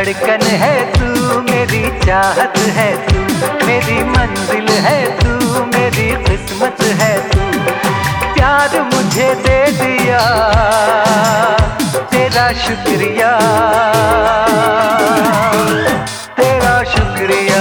धड़कन है तू, मेरी चाहत है तू, मेरी मंजिल है तू, मेरी किस्मत है तू। प्यार मुझे दे दिया, तेरा शुक्रिया, तेरा शुक्रिया।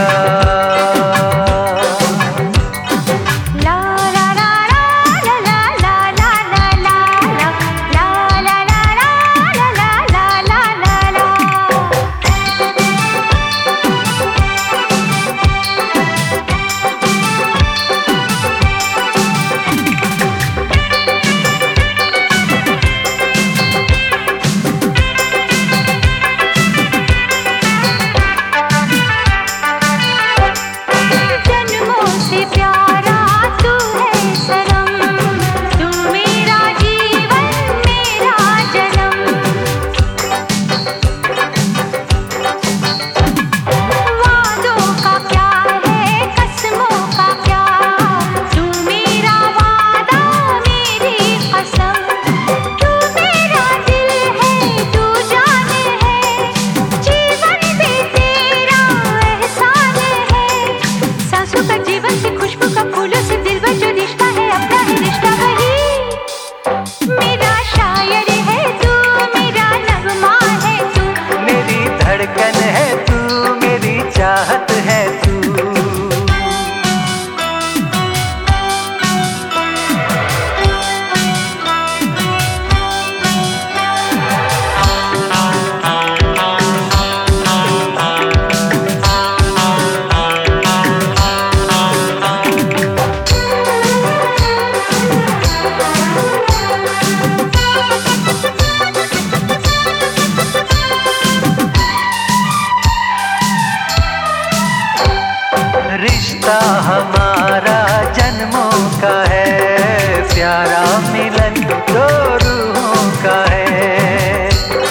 धड़कन है तू, मेरी चाहत है तू। रिश्ता हमारा जन्मों का है, प्यारा मिलन दो रूहों का है।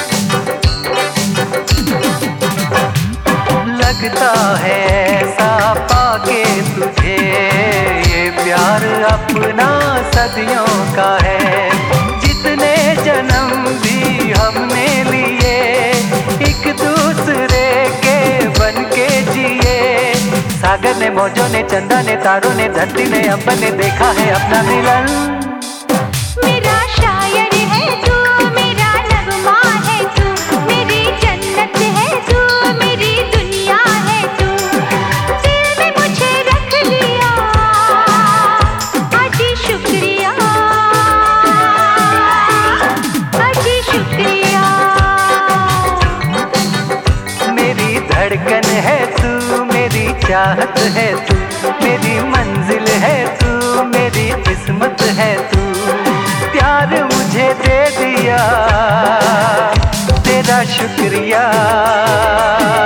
लगता है ऐसा पाके तुझे, ये प्यार अपना सदियों का है। जितने जन्म भी हमने लिए, एक दूसरे के बन के जिए। सागर ने, मौजों ने, चंदा ने, तारों ने, धरती ने, अम्बर ने देखा है अपना मिलन। मेरा शायर है तू, मेरा नगमा है तू, मेरी जन्नत है तू, मेरी दुनिया है तू। दिल में मुझे रख लिया, आज शुक्रिया, आज शुक्रिया। मेरी धड़कन है तू, मेरी चाहत है तू, मेरी मंजिल है तू, मेरी किस्मत है तू। प्यार मुझे दे दिया, तेरा शुक्रिया।